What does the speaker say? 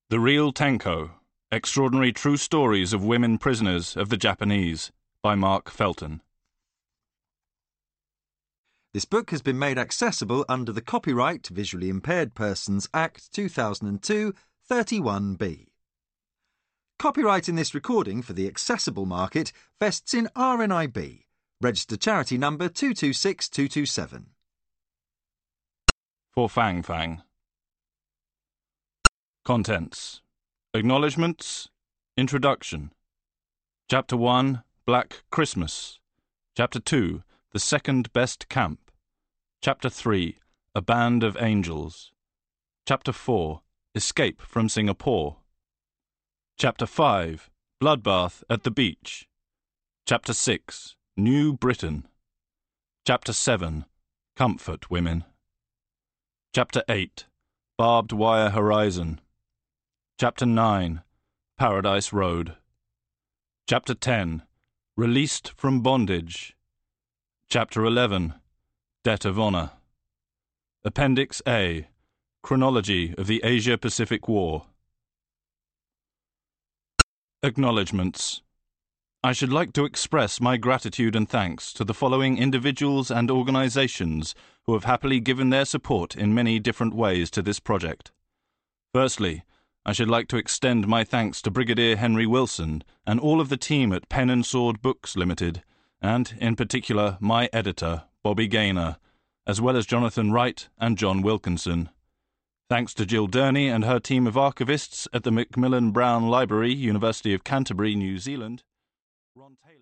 The Real Tenko, Extraordinary True Stories of Women Prisoners of the Japanese, by Mark Felton. This book has been made accessible under the Copyright Visually Impaired Persons Act 2002, 31B. Copyright in this recording for the accessible market vests in RNIB, registered charity number 226227. For Fang Fang. Contents. Acknowledgements. Introduction. Chapter 1, Black Christmas. Chapter 2, The Second Best Camp. Chapter 3, A Band of Angels. Chapter 4, Escape from Singapore. Chapter 5, Bloodbath at the Beach. Chapter 6, New Britain. Chapter 7, Comfort Women. Chapter 8, Barbed Wire Horizon. Chapter 9, Paradise Road. Chapter 10, Released from Bondage. Chapter 11, Debt of Honor. Appendix A, Chronology of the Asia-Pacific War. Acknowledgements. I should like to express my gratitude and thanks to the following individuals and organizations who have happily given their support in many different ways to this project. Firstly, I should like to extend my thanks to Brigadier Henry Wilson and all of the team at Pen and Sword Books Limited, and, in particular, my editor, Bobby Gaynor, as well as Jonathan Wright and John Wilkinson. Thanks to Jill Durney and her team of archivists at the Macmillan Brown Library, University of Canterbury, New Zealand. Ron Taylor